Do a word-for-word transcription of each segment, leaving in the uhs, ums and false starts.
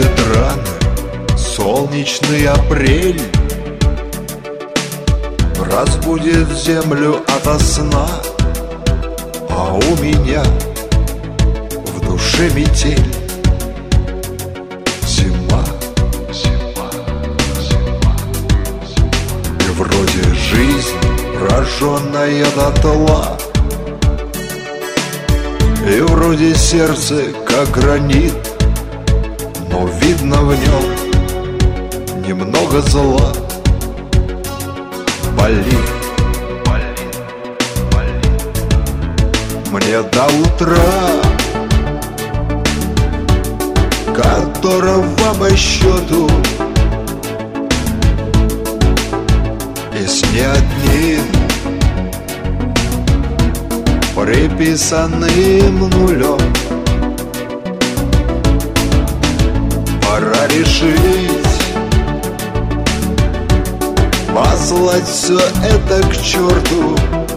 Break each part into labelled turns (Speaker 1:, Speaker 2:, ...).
Speaker 1: заживает раны солнечный апрель, разбудит землю ото сна, а у меня в душе метель. Зима, зима, зима, зима. И вроде жизнь, прожженная дотла, и вроде сердце, как гранит, но видно в нем немного зла. Болит, болит, болит мне до утра, которого по счету и с не одним приписанным нулем. Пора решить, послать все это к черту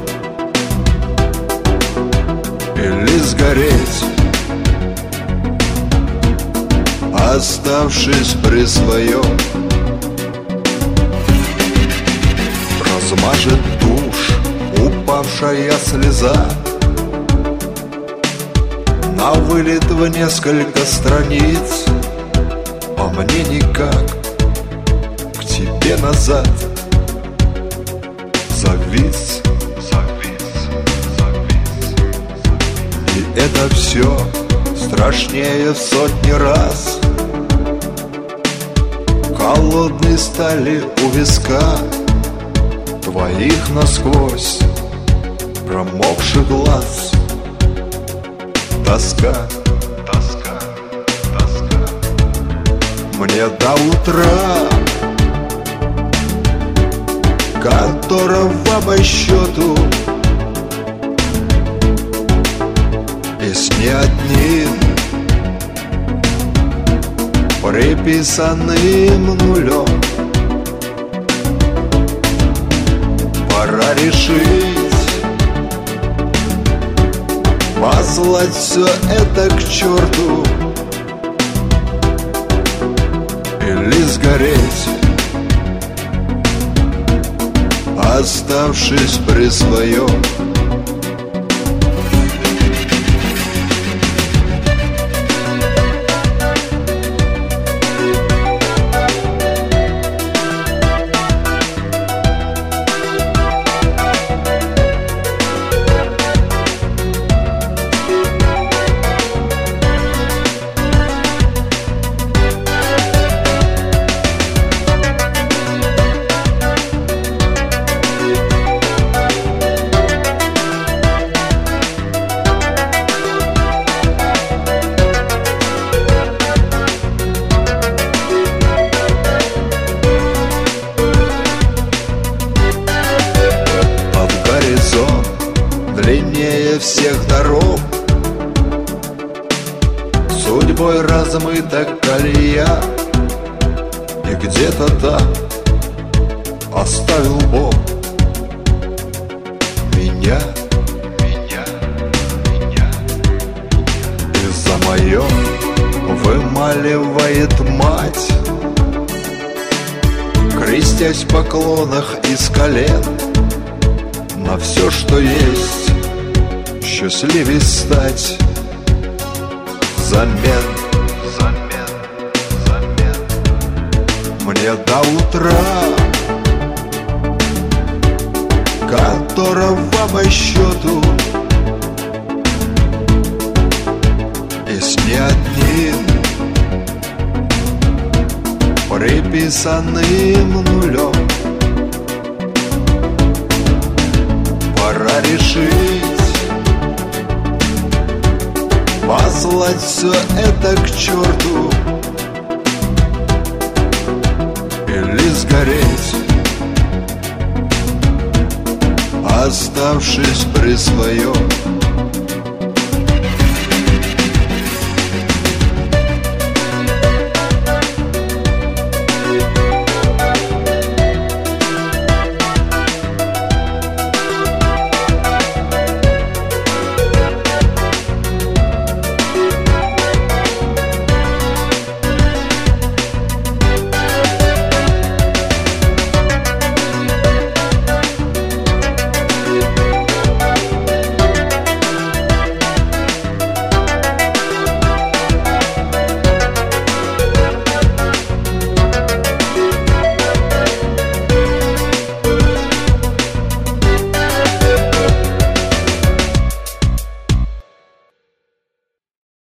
Speaker 1: или сгореть, оставшись при своем. Размажет тушь упавшая слеза, на вылет в несколько страниц, а мне никак к тебе назад. Завис, завис, завис, и это все страшнее в сотни раз. Холодной стали у виска твоих насквозь промокший глаз. Тоска, тоска, тоска мне до утра, которого по счету и с не одним приписанным нулем. Пора решить, послать все это к черту или сгореть, оставшись при своем. Длиннее всех дорог, судьбой размыта колея, и где-то там оставил Бог меня, меня, меня, и за мое вымаливает мать, крестясь в поклонах из колен, на все, что есть, счастливей стать. Замен, замен, замен мне до утра, которого по счету и с не одним приписанным нулем. Пора решить, послать все это к черту или сгореть, оставшись при своем.